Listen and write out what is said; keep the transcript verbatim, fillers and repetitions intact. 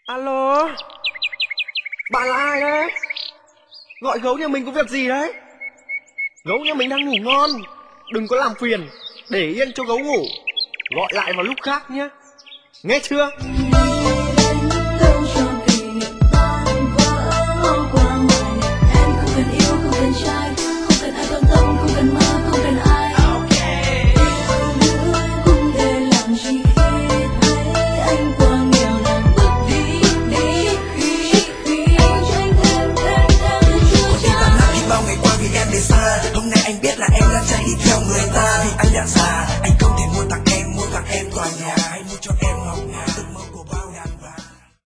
Alo, bạn là ai đấy? Gọi gấu nhà mình có việc gì đấy? Gấu nhà mình đang ngủ ngon, đừng có làm phiền, để yên cho gấu ngủ. Gọi lại vào lúc khác nhé, nghe chưa?